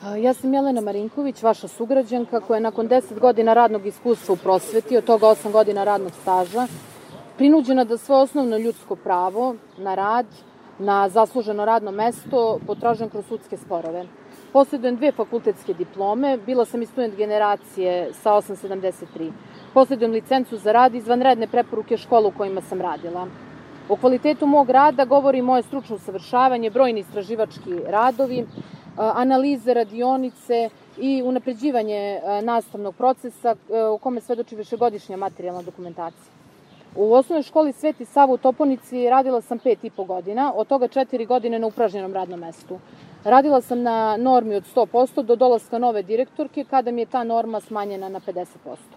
Ja sam Jelena Marinković, vaša sugrađanka, koja je nakon 10 godina radnog iskustva u prosveti, od toga 8 godina radnog staža, prinuđena da svoje osnovno ljudsko pravo na rad, na zasluženo radno mesto, potražujem kroz sudske sporove. Posjedujem 2 fakultetske diplome, bila sam i student generacije sa 8,73. Posjedujem licencu za rad i izvanredne preporuke škola u kojima sam radila. O kvalitetu mog rada govori moje stručno usavršavanje, brojni istraživački radovi, analize, radionice i unapređivanje nastavnog procesa u kome svedoči višegodišnja materijalna dokumentacija. U osnovnoj školi Sveti Sava u Toponici radila sam 5,5 godina, od toga 4 godine na upražnjenom radnom mestu. Radila sam na normi od 100% do dolaska nove direktorke, kada mi je ta norma smanjena na 50%.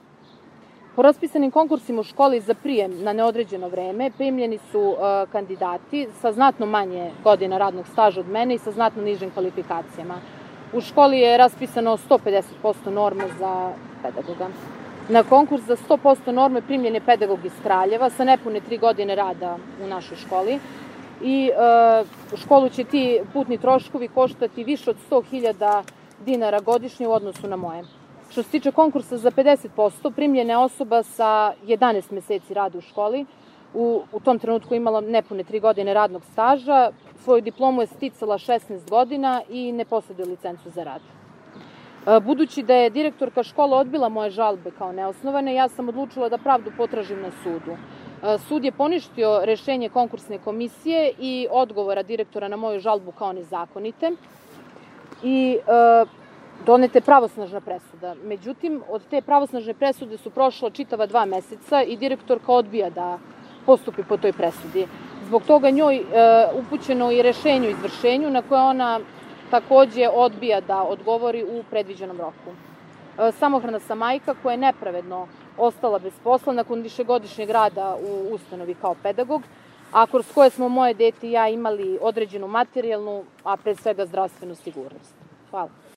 Po raspisanim konkursima u školi za prijem na neodređeno vreme primljeni su kandidati sa znatno manje godina radnog staža od mene i sa znatno nižim kvalifikacijama. U školi je raspisano 150% norma za pedagoga. Na konkurs za 100% norme primljen je pedagog iz Kraljeva sa nepune 3 godine rada u našoj školi i školu će ti putni troškovi koštati više od 100.000 dinara godišnje u odnosu na moje. Što se tiče konkursa za 50%, primljena je osoba sa 11 meseci rada u školi. U tom trenutku imala nepune 3 godine radnog staža, svoju diplomu je sticala 16 godina i ne posjeduje licencu za rad. Budući da je direktorka škola odbila moje žalbe kao neosnovane, ja sam odlučila da pravdu potražim na sudu. Sud je poništio rešenje konkursne komisije i odgovora direktora na moju žalbu kao nezakonite i donete pravosnažna presuda. Međutim, od te pravosnažne presude su prošla čitava 2 meseca i direktorka odbija da postupi po toj presudi. Zbog toga njoj upućeno i rešenje o izvršenju na koje ona takođe odbija da odgovori u predviđenom roku. Samohrana sam majka koja je nepravedno ostala bez posla nakon višegodišnjeg rada u ustanovi kao pedagog, a kroz koje smo moje dete i ja imali određenu materijalnu, a pre svega zdravstvenu sigurnost. Hvala.